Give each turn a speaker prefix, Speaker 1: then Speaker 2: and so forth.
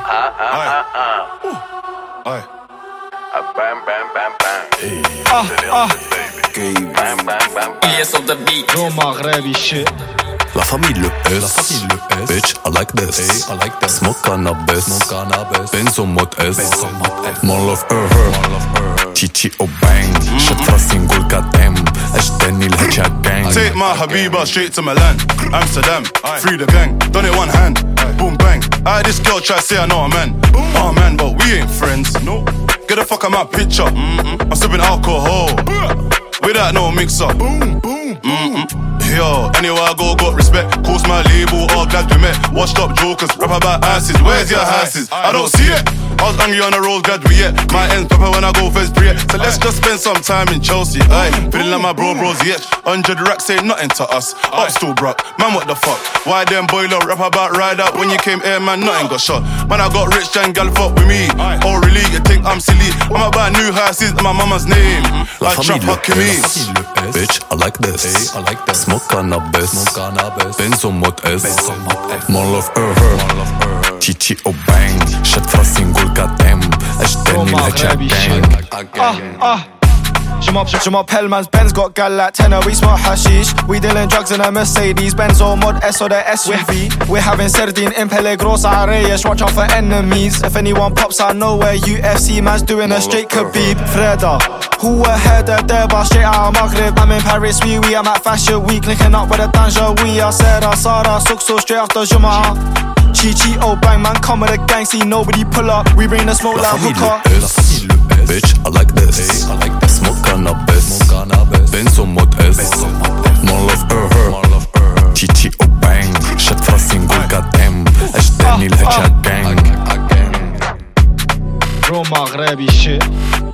Speaker 1: Aye.
Speaker 2: Bam, bam, bam, bam.
Speaker 3: Yes op de beat.
Speaker 4: Yo Maghrebi shit.
Speaker 5: La famille le S, bitch, I like this, smoke cannabis, Benzo mode S, mon love her, Chichi o bang, شفرة single goddamn, اشتني الهجا gang.
Speaker 1: Take my Habiba straight to Milan, Amsterdam, free the gang, done it one hand, boom bang. This girl try to say I know a man, oh man, but we ain't friends. No, get the fuck out my picture. I'm sipping alcohol, without no mixer. Yo, anywhere I go, got respect. Course my label, all glad we met. Washed up jokers, rap about asses. Where's your asses? I don't see it. I was angry on the road, glad we yet. My ends pepper when I go first pre. So let's just spend some time in Chelsea. Aye, feeling like my bros, yeah. 100 racks ain't nothing to us. Up still broke, man, what the fuck? Why them boiler rap about ride out when you came here, man? Nothing got shot. Man, I got rich and gal fuck with me. Oh really? You think I'm silly? I'ma buy new houses in my mama's name.
Speaker 5: La
Speaker 1: Like trap fucking me.
Speaker 5: Bitch, I like this, smoke cannabis, Benzo mode S, mon love her, Chichi o bang, شفرة single goddamn, اشتني الهجا gang.
Speaker 4: Je m'appelle man's Benz, got gal like tenor, we smoke hashish. We dealing drugs in a Mercedes, Benz or mod S or the SUV. We're having sardine in Pelegrosa Reyes, watch out for enemies. If anyone pops out nowhere, UFC man's doing a straight Khabib. Freda, who ahead of Derba, straight out of Maghreb. I'm in Paris, oui, I'm at Fashion Week, linking up with a danger, we are Sarah, Sukso, straight after Juma. Chichi, oh bang, man, come with a gang, see nobody pull up. We bring the smoke like hookah.
Speaker 5: Bitch, I like this, smoke cannabis, Benzo mode S, mon love her, Chichi o bang, شفرة single goddamn, اشتني الهجا gang.
Speaker 4: Yo Maghrebi shit.